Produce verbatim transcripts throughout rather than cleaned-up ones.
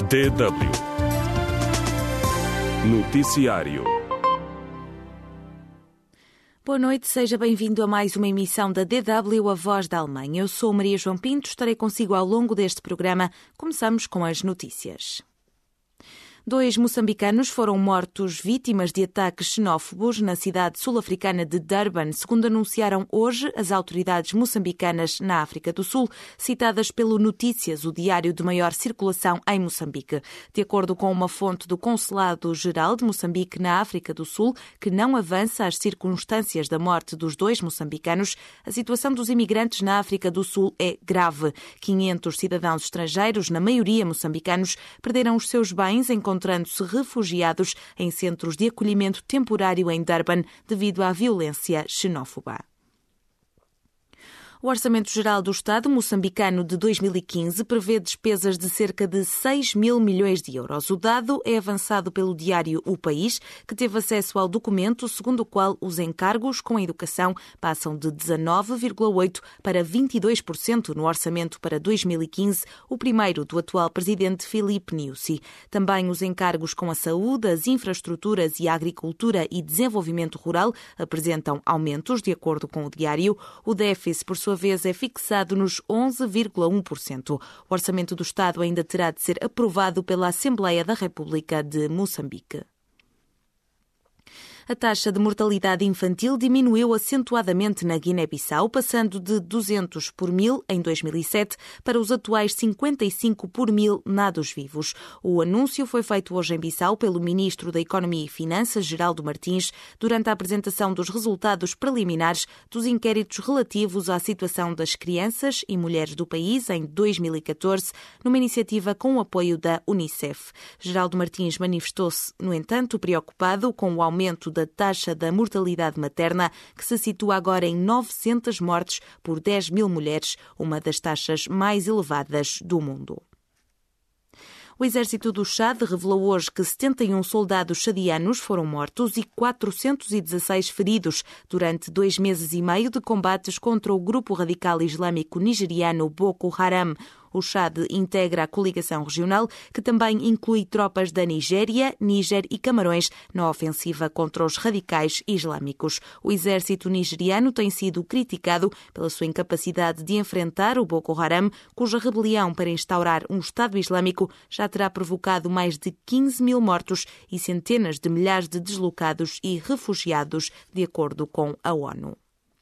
D W Noticiário. Boa noite, seja bem-vindo a mais uma emissão da D W, a Voz da Alemanha. Eu sou Maria João Pinto, estarei consigo ao longo deste programa. Começamos com as notícias. Dois moçambicanos foram mortos vítimas de ataques xenófobos na cidade sul-africana de Durban, segundo anunciaram hoje as autoridades moçambicanas na África do Sul, citadas pelo Notícias, o diário de maior circulação em Moçambique. De acordo com uma fonte do Consulado-Geral de Moçambique na África do Sul, que não avança as circunstâncias da morte dos dois moçambicanos, a situação dos imigrantes na África do Sul é grave. quinhentos cidadãos estrangeiros, na maioria moçambicanos, perderam os seus bens encontrando encontrando-se refugiados em centros de acolhimento temporário em Durban devido à violência xenófoba. O Orçamento Geral do Estado moçambicano de dois mil e quinze prevê despesas de cerca de seis mil milhões de euros. O dado é avançado pelo diário O País, que teve acesso ao documento segundo o qual os encargos com a educação passam de dezanove vírgula oito por cento para vinte e dois por cento no orçamento para dois mil e quinze, o primeiro do atual presidente Filipe Nyusi. Também os encargos com a saúde, as infraestruturas e a agricultura e desenvolvimento rural apresentam aumentos, de acordo com o diário. O déficit, por sua vez, é fixado nos onze vírgula um por cento. O Orçamento do Estado ainda terá de ser aprovado pela Assembleia da República de Moçambique. A taxa de mortalidade infantil diminuiu acentuadamente na Guiné-Bissau, passando de duzentos por mil em dois mil e sete para os atuais cinquenta e cinco por mil nados vivos. O anúncio foi feito hoje em Bissau pelo Ministro da Economia e Finanças, Geraldo Martins, durante a apresentação dos resultados preliminares dos inquéritos relativos à situação das crianças e mulheres do país em dois mil e catorze, numa iniciativa com o apoio da Unicef. Geraldo Martins manifestou-se, no entanto, preocupado com o aumento da taxa da mortalidade materna, que se situa agora em novecentas mortes por dez mil mulheres, uma das taxas mais elevadas do mundo. O exército do Chad revelou hoje que setenta e um soldados chadianos foram mortos e quatrocentos e dezasseis feridos durante dois meses e meio de combates contra o grupo radical islâmico nigeriano Boko Haram. O Chad integra a coligação regional, que também inclui tropas da Nigéria, Níger e Camarões na ofensiva contra os radicais islâmicos. O exército nigeriano tem sido criticado pela sua incapacidade de enfrentar o Boko Haram, cuja rebelião para instaurar um Estado Islâmico já terá provocado mais de quinze mil mortos e centenas de milhares de deslocados e refugiados, de acordo com a ONU.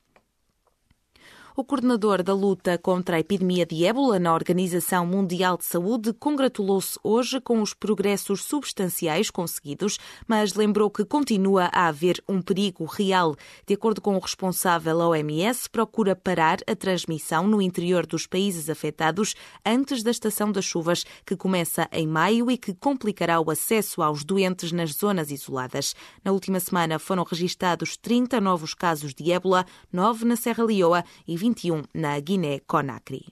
O coordenador da luta contra a epidemia de ébola na Organização Mundial de Saúde congratulou-se hoje com os progressos substanciais conseguidos, mas lembrou que continua a haver um perigo real. De acordo com o responsável, a O M S procura parar a transmissão no interior dos países afetados antes da estação das chuvas, que começa em maio e que complicará o acesso aos doentes nas zonas isoladas. Na última semana foram registados trinta novos casos de ébola, nove na Serra Leoa e vinte e um na Guiné-Conakry.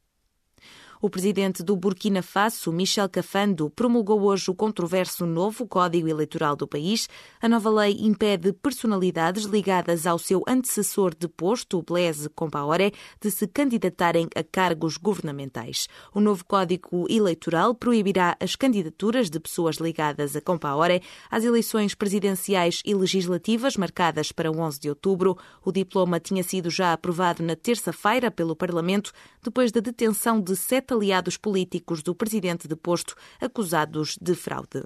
O presidente do Burkina Faso, Michel Kafando, promulgou hoje o controverso novo Código Eleitoral do país. A nova lei impede personalidades ligadas ao seu antecessor de posto, Blaise Compaoré, de se candidatarem a cargos governamentais. O novo Código Eleitoral proibirá as candidaturas de pessoas ligadas a Compaoré às eleições presidenciais e legislativas marcadas para onze de outubro. O diploma tinha sido já aprovado na terça-feira pelo Parlamento, depois da detenção de sete aliados políticos do presidente deposto acusados de fraude.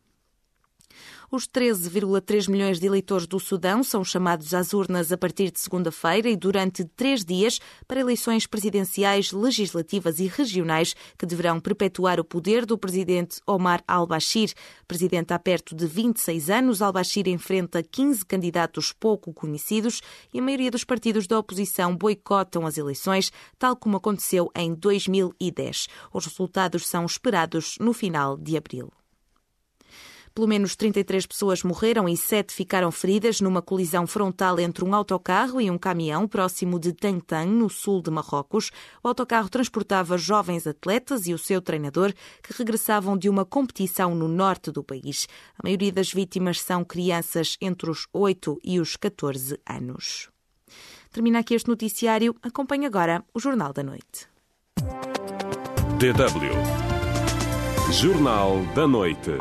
Os treze vírgula três milhões de eleitores do Sudão são chamados às urnas a partir de segunda-feira e durante três dias para eleições presidenciais, legislativas e regionais que deverão perpetuar o poder do presidente Omar al-Bashir. Presidente há perto de vinte e seis anos, al-Bashir enfrenta quinze candidatos pouco conhecidos e a maioria dos partidos da oposição boicotam as eleições, tal como aconteceu em dois mil e dez. Os resultados são esperados no final de abril. Pelo menos trinta e três pessoas morreram e sete ficaram feridas numa colisão frontal entre um autocarro e um caminhão próximo de Tantang, no sul de Marrocos. O autocarro transportava jovens atletas e o seu treinador que regressavam de uma competição no norte do país. A maioria das vítimas são crianças entre os oito e os catorze anos. Termina aqui este noticiário. Acompanhe agora o Jornal da Noite. D W Jornal da Noite.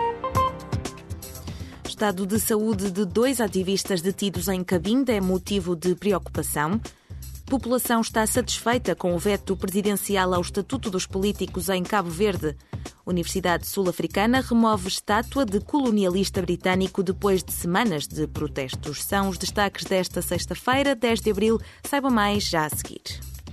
O estado de saúde de dois ativistas detidos em Cabinda é motivo de preocupação. A população está satisfeita com o veto presidencial ao Estatuto dos Políticos em Cabo Verde. Universidade Sul-Africana remove estátua de colonialista britânico depois de semanas de protestos. São os destaques desta sexta-feira, dez de abril. Saiba mais já a seguir.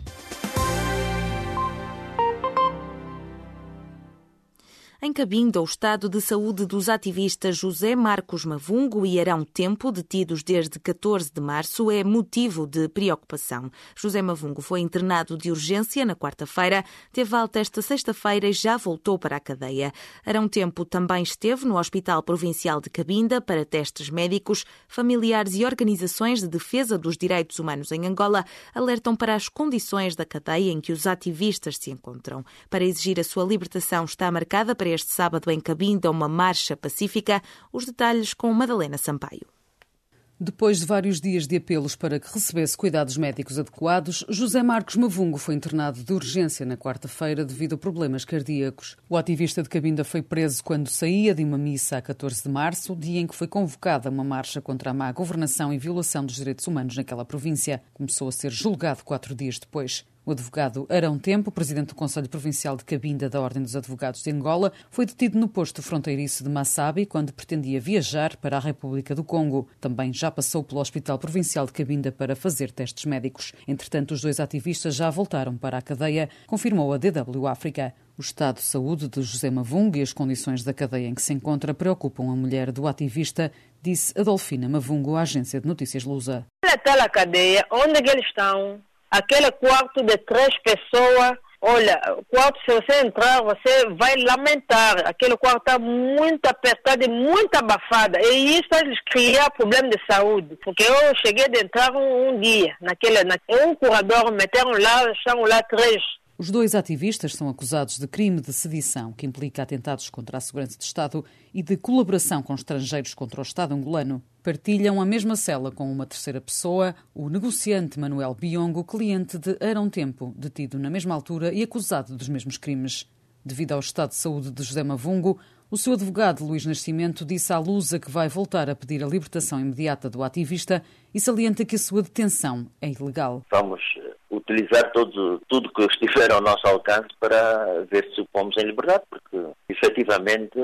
Em Cabinda, o estado de saúde dos ativistas José Marcos Mavungo e Arão Tempo, detidos desde catorze de março, é motivo de preocupação. José Mavungo foi internado de urgência na quarta-feira, teve alta esta sexta-feira e já voltou para a cadeia. Arão Tempo também esteve no Hospital Provincial de Cabinda para testes médicos. Familiares e organizações de defesa dos direitos humanos em Angola alertam para as condições da cadeia em que os ativistas se encontram. Para exigir a sua libertação está marcada para este sábado em Cabinda uma marcha pacífica. Os detalhes com Madalena Sampaio. Depois de vários dias de apelos para que recebesse cuidados médicos adequados, José Marcos Mavungo foi internado de urgência na quarta-feira devido a problemas cardíacos. O ativista de Cabinda foi preso quando saía de uma missa a catorze de março, dia em que foi convocada uma marcha contra a má governação e violação dos direitos humanos naquela província. Começou a ser julgado quatro dias depois. O advogado Arão Tempo, presidente do Conselho Provincial de Cabinda da Ordem dos Advogados de Angola, foi detido no posto fronteiriço de Massabi quando pretendia viajar para a República do Congo. Também já passou pelo Hospital Provincial de Cabinda para fazer testes médicos. Entretanto, os dois ativistas já voltaram para a cadeia, confirmou a D W África. O estado de saúde de José Mavungo e as condições da cadeia em que se encontra preocupam a mulher do ativista, disse Adolfina Mavungo à agência de notícias Lusa. Naquela cadeia, onde eles estão? Aquele quarto de três pessoas, olha, o quarto, se você entrar, você vai lamentar. Aquele quarto está muito apertado e muito abafado. E isso eles criam problema de saúde. Porque eu cheguei de entrar um, um dia, naquele, naquele, um corredor, meteram lá, estão lá três. Os dois ativistas são acusados de crime de sedição, que implica atentados contra a segurança do Estado, e de colaboração com estrangeiros contra o Estado angolano. Partilham a mesma cela com uma terceira pessoa, o negociante Manuel Biongo, cliente de Arão Tempo, detido na mesma altura e acusado dos mesmos crimes. Devido ao estado de saúde de José Mavungo, o seu advogado Luís Nascimento disse à Lusa que vai voltar a pedir a libertação imediata do ativista e salienta que a sua detenção é ilegal. Vamos utilizar todo, tudo que estiver ao nosso alcance para ver se o pomos em liberdade, porque efetivamente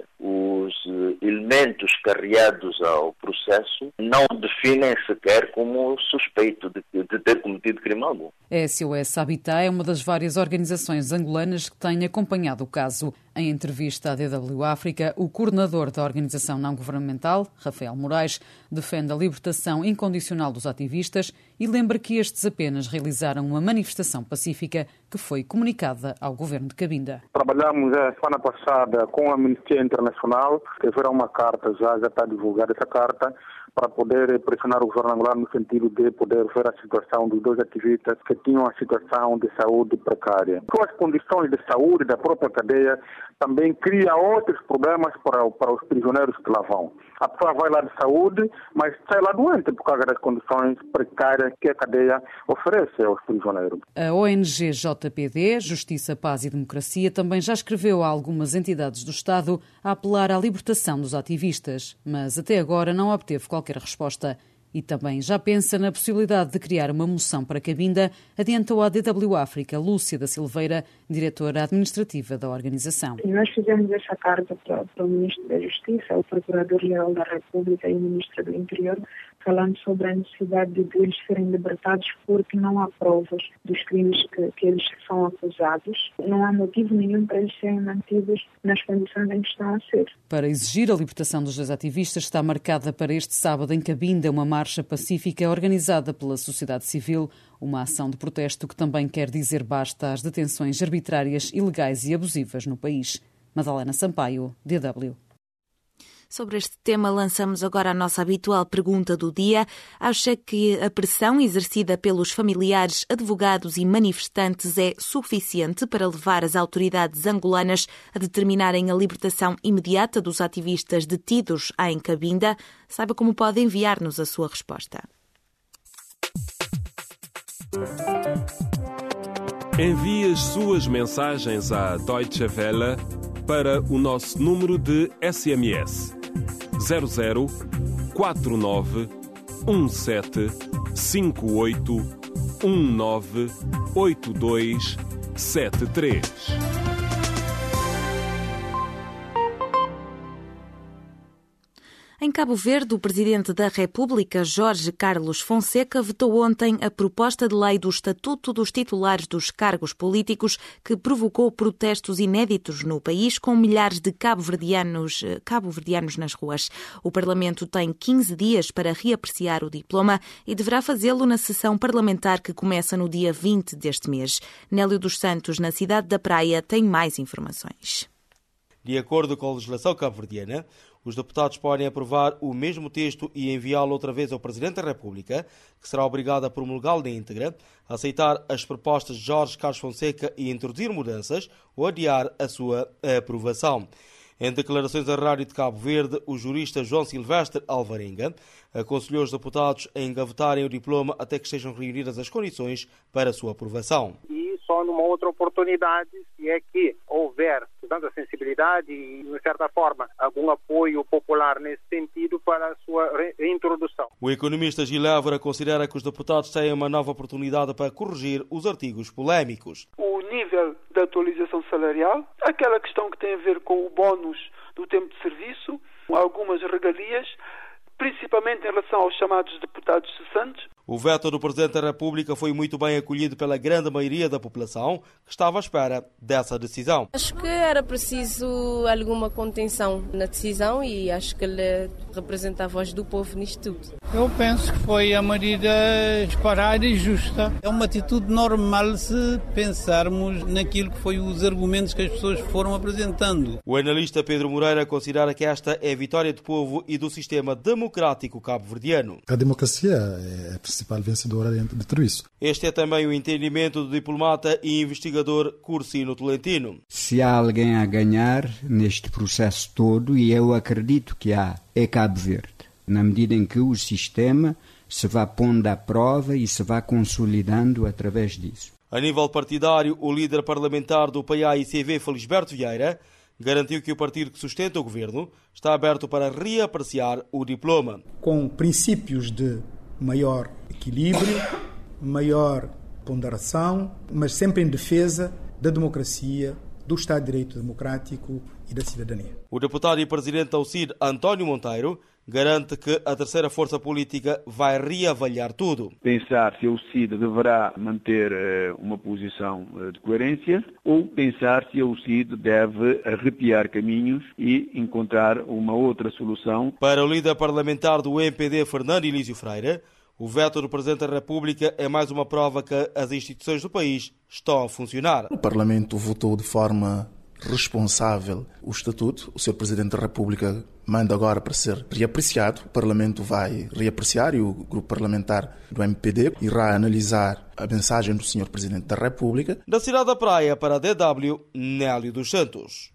os elementos carreados ao processo não definem sequer como suspeito de, de ter cometido crime algum. A S O S Habitat é uma das várias organizações angolanas que têm acompanhado o caso. Em entrevista à D W África, o coordenador da organização não-governamental, Rafael Moraes, defende a libertação incondicional dos ativistas e lembra que estes apenas realizaram uma manifestação pacífica que foi comunicada ao governo de Cabinda. Trabalhamos a semana passada com a Amnistia Internacional, escreveram uma carta, já, já está divulgada essa carta, para poder pressionar o governo angolano no sentido de poder ver a situação dos dois ativistas que tinham a situação de saúde precária. Com as condições de saúde da própria cadeia, também cria outros problemas para, para os prisioneiros que lá vão. A pessoa vai lá de saúde, mas sai lá doente por causa das condições precárias que a cadeia oferece aos prisioneiros. A O N G J P D, Justiça, Paz e Democracia, também já escreveu a algumas entidades do Estado a apelar à libertação dos ativistas, mas até agora não obteve qualquer resposta. E também já pensa na possibilidade de criar uma moção para Cabinda, adiantou à D W África Lúcia da Silveira, diretora administrativa da organização. Nós fizemos essa carta para, para o Ministro da Justiça, o Procurador-Geral da República e o Ministro do Interior, falando sobre a necessidade de eles serem libertados porque não há provas dos crimes que, que eles são acusados. Não há motivo nenhum para eles serem mantidos nas condições em que estão a ser. Para exigir a libertação dos dois ativistas, está marcada para este sábado em Cabinda uma marcha pacífica organizada pela sociedade civil, uma ação de protesto que também quer dizer basta às detenções arbitrárias, ilegais e abusivas no país. Madalena Sampaio, D W. Sobre este tema, lançamos agora a nossa habitual pergunta do dia. Acha que a pressão exercida pelos familiares, advogados e manifestantes é suficiente para levar as autoridades angolanas a determinarem a libertação imediata dos ativistas detidos em Cabinda? Saiba como pode enviar-nos a sua resposta. Envie as suas mensagens à Deutsche Welle para o nosso número de S M S zero zero quatro nove um sete cinco oito um nove oito dois sete três. Em Cabo Verde, o Presidente da República, Jorge Carlos Fonseca, vetou ontem a proposta de lei do Estatuto dos Titulares dos Cargos Políticos, que provocou protestos inéditos no país, com milhares de cabo-verdianos, cabo-verdianos nas ruas. O Parlamento tem quinze dias para reapreciar o diploma e deverá fazê-lo na sessão parlamentar que começa no dia vinte deste mês. Nélio dos Santos, na cidade da Praia, tem mais informações. De acordo com a legislação cabo-verdiana, os deputados podem aprovar o mesmo texto e enviá-lo outra vez ao Presidente da República, que será obrigado a promulgá-lo na íntegra, aceitar as propostas de Jorge Carlos Fonseca e introduzir mudanças ou adiar a sua aprovação. Em declarações à Rádio de Cabo Verde, o jurista João Silvestre Alvarenga aconselhou os deputados a engavetarem o diploma até que estejam reunidas as condições para a sua aprovação. E só numa outra oportunidade, se é que houver, portanto, a sensibilidade e, de certa forma, algum apoio popular nesse sentido para a sua reintrodução. O economista Gil Évora considera que os deputados têm uma nova oportunidade para corrigir os artigos polémicos. O nível da atualização salarial, aquela questão que tem a ver com o bónus do tempo de serviço, algumas regalias, principalmente em relação aos chamados deputados cessantes. O veto do Presidente da República foi muito bem acolhido pela grande maioria da população, que estava à espera dessa decisão. Acho que era preciso alguma contenção na decisão e acho que ele representa a voz do povo nisto tudo. Eu penso que foi a medida esperada e justa. É uma atitude normal se pensarmos naquilo que foi os argumentos que as pessoas foram apresentando. O analista Pedro Moreira considera que esta é a vitória do povo e do sistema democrático cabo-verdiano. A democracia é a principal vencedora dentro de tudo isso. Este é também o entendimento do diplomata e investigador Cursino Tolentino. Se há alguém a ganhar neste processo todo, e eu acredito que há, é Cabo Verde, na medida em que o sistema se vai pondo à prova e se vai consolidando através disso. A nível partidário, o líder parlamentar do P A I C V, Felisberto Vieira, garantiu que o partido que sustenta o governo está aberto para reapreciar o diploma. Com princípios de maior equilíbrio, maior ponderação, mas sempre em defesa da democracia, do Estado de Direito democrático e da cidadania. O deputado e presidente da U C I D, António Monteiro, garante que a terceira força política vai reavaliar tudo. Pensar se a U C I D deverá manter uh, uma posição uh, de coerência ou pensar se a U C I D deve arrepiar caminhos e encontrar uma outra solução. Para o líder parlamentar do M P D, Fernando Elísio Freire, o veto do Presidente da República é mais uma prova que as instituições do país estão a funcionar. O Parlamento votou de forma responsável o Estatuto. O senhor Presidente da República manda agora para ser reapreciado. O Parlamento vai reapreciar e o grupo parlamentar do M P D irá analisar a mensagem do senhor Presidente da República. Da cidade da Praia para a D W, Nélio dos Santos.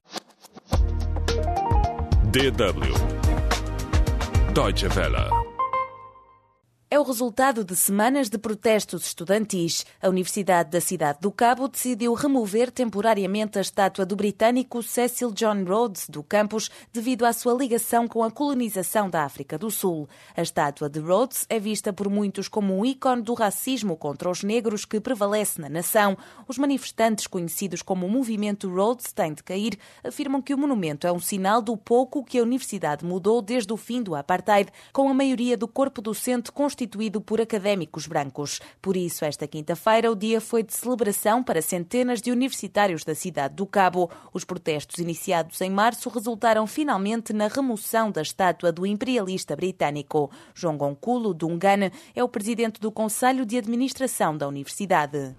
D W Deutsche Welle. É o resultado de semanas de protestos estudantis. A Universidade da Cidade do Cabo decidiu remover temporariamente a estátua do britânico Cecil John Rhodes do campus devido à sua ligação com a colonização da África do Sul. A estátua de Rhodes é vista por muitos como um ícone do racismo contra os negros que prevalece na nação. Os manifestantes, conhecidos como o Movimento Rhodes Tem de Cair, afirmam que o monumento é um sinal do pouco que a universidade mudou desde o fim do apartheid, com a maioria do corpo docente constituído constituído por académicos brancos. Por isso, esta quinta-feira, o dia foi de celebração para centenas de universitários da cidade do Cabo. Os protestos iniciados em março resultaram finalmente na remoção da estátua do imperialista britânico. João Gonculo Dungane é o presidente do Conselho de Administração da Universidade.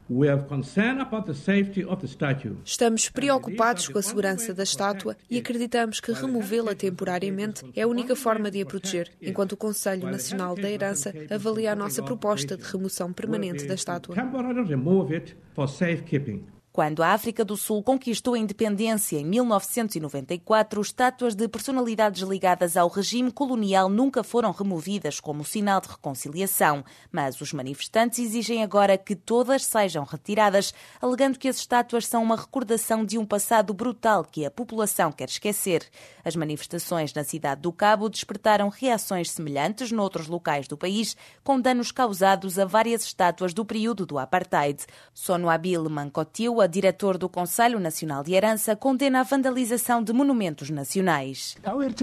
Estamos preocupados com a segurança da estátua e acreditamos que removê-la temporariamente é a única forma de a proteger, enquanto o Conselho Nacional da Herança avalia a nossa proposta de remoção permanente da estátua. Quando a África do Sul conquistou a independência em mil novecentos e noventa e quatro, estátuas de personalidades ligadas ao regime colonial nunca foram removidas como sinal de reconciliação, mas os manifestantes exigem agora que todas sejam retiradas, alegando que as estátuas são uma recordação de um passado brutal que a população quer esquecer. As manifestações na cidade do Cabo despertaram reações semelhantes noutros locais do país, com danos causados a várias estátuas do período do apartheid. Sonoabil Mancotiu, a diretor do Conselho Nacional de Herança, condena a vandalização de monumentos nacionais.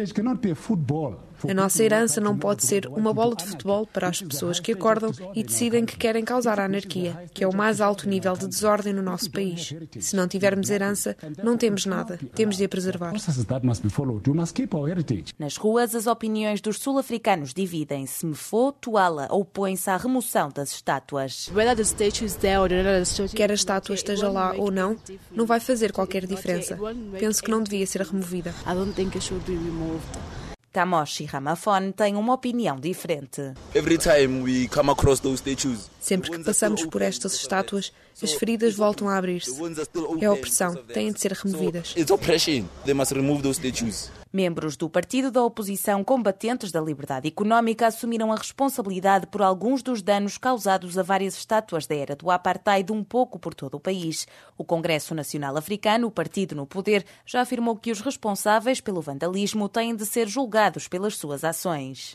A nossa herança não pode ser uma bola de futebol para as pessoas que acordam e decidem que querem causar a anarquia, que é o mais alto nível de desordem no nosso país. Se não tivermos herança, não temos nada. Temos de a preservar. Nas ruas, as opiniões dos sul-africanos dividem-se. Mefo, Tuala opõe-se à remoção das estátuas. Quer a estátua esteja lá ou não, não vai fazer qualquer diferença. Penso que não devia ser removida. Tamoshi Ramafone tem uma opinião diferente. Sempre que passamos por estas estátuas, as feridas voltam a abrir-se. É opressão, têm de ser removidas. Membros do partido da oposição Combatentes da Liberdade Económica assumiram a responsabilidade por alguns dos danos causados a várias estátuas da era do apartheid um pouco por todo o país. O Congresso Nacional Africano, o partido no poder, já afirmou que os responsáveis pelo vandalismo têm de ser julgados pelas suas ações.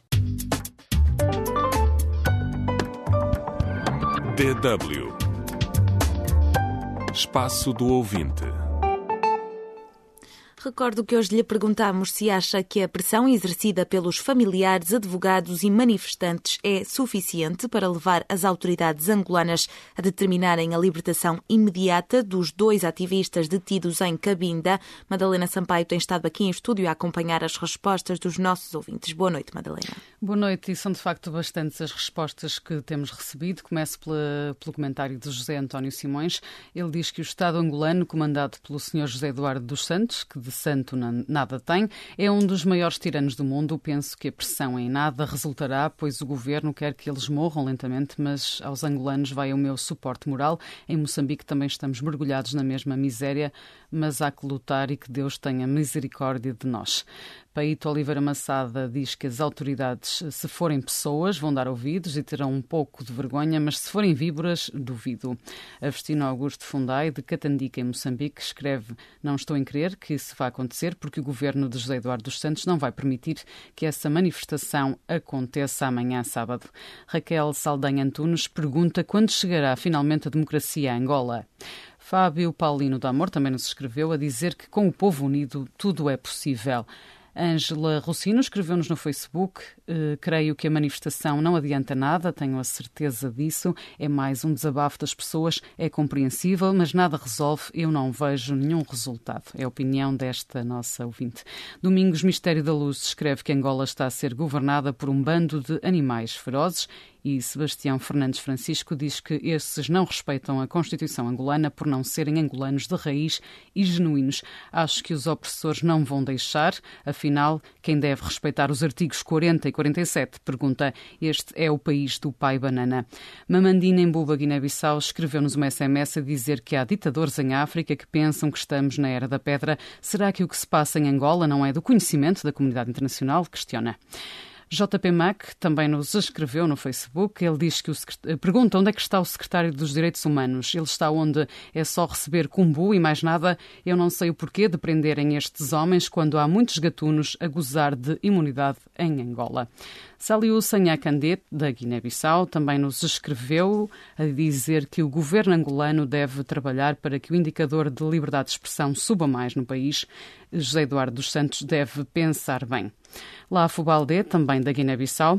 D W Espaço do Ouvinte. Recordo que hoje lhe perguntámos se acha que a pressão exercida pelos familiares, advogados e manifestantes é suficiente para levar as autoridades angolanas a determinarem a libertação imediata dos dois ativistas detidos em Cabinda. Madalena Sampaio tem estado aqui em estúdio a acompanhar as respostas dos nossos ouvintes. Boa noite, Madalena. Boa noite, e são de facto bastantes as respostas que temos recebido. Começo pela, pelo comentário de José António Simões. Ele diz que o Estado angolano, comandado pelo senhor José Eduardo dos Santos, que de santo nada tem, é um dos maiores tiranos do mundo. Penso que a pressão em nada resultará, pois o governo quer que eles morram lentamente, mas aos angolanos vai o meu suporte moral. Em Moçambique também estamos mergulhados na mesma miséria, mas há que lutar e que Deus tenha misericórdia de nós. Paito Oliveira Massada diz que as autoridades, se forem pessoas, vão dar ouvidos e terão um pouco de vergonha, mas se forem víboras, duvido. Agostinho Augusto Fundai, de Catandica, em Moçambique, escreve: não estou em crer que isso vá acontecer, porque o governo de José Eduardo dos Santos não vai permitir que essa manifestação aconteça amanhã, sábado. Raquel Saldanha Antunes pergunta quando chegará finalmente a democracia a Angola. Fábio Paulino da Amor também nos escreveu a dizer que com o povo unido tudo é possível. Ângela Rossino escreveu-nos no Facebook: eh, creio que a manifestação não adianta nada, tenho a certeza disso, é mais um desabafo das pessoas, é compreensível, mas nada resolve, eu não vejo nenhum resultado. É a opinião desta nossa ouvinte. Domingos Mistério da Luz escreve que Angola está a ser governada por um bando de animais ferozes. E Sebastião Fernandes Francisco diz que esses não respeitam a Constituição angolana por não serem angolanos de raiz e genuínos. Acho que os opressores não vão deixar. Afinal, quem deve respeitar os artigos quarenta e quarenta e sete? Pergunta. Este é o país do pai banana. Mamandina Embuba Guiné-Bissau escreveu-nos uma S M S a dizer que há ditadores em África que pensam que estamos na era da pedra. Será que o que se passa em Angola não é do conhecimento da comunidade internacional? Questiona. J P Mac também nos escreveu no Facebook. Ele diz que o secret... pergunta onde é que está o secretário dos Direitos Humanos. Ele está onde é só receber cumbu e mais nada. Eu não sei o porquê de prenderem estes homens quando há muitos gatunos a gozar de imunidade em Angola. Saliu Sanhacandé, da Guiné-Bissau, também nos escreveu a dizer que o governo angolano deve trabalhar para que o indicador de liberdade de expressão suba mais no país. José Eduardo dos Santos deve pensar bem. Lá Fubaldé, também da Guiné-Bissau,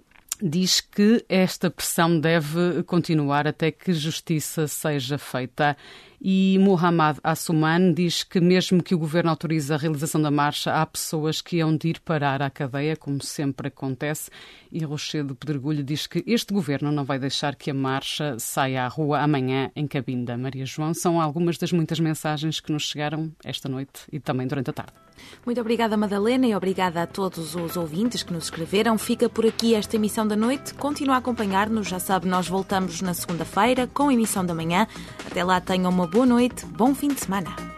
diz que esta pressão deve continuar até que justiça seja feita. E Mohamed Assouman diz que mesmo que o governo autorize a realização da marcha, há pessoas que hão de ir parar à cadeia, como sempre acontece. E Rochedo Pedregulho diz que este governo não vai deixar que a marcha saia à rua amanhã em Cabinda. Maria João, são algumas das muitas mensagens que nos chegaram esta noite e também durante a tarde. Muito obrigada, Madalena, e obrigada a todos os ouvintes que nos escreveram. Fica por aqui esta emissão da noite. Continua a acompanhar-nos. Já sabe, nós voltamos na segunda-feira com a emissão da manhã. Até lá, tenham uma boa noite, bom fim de semana.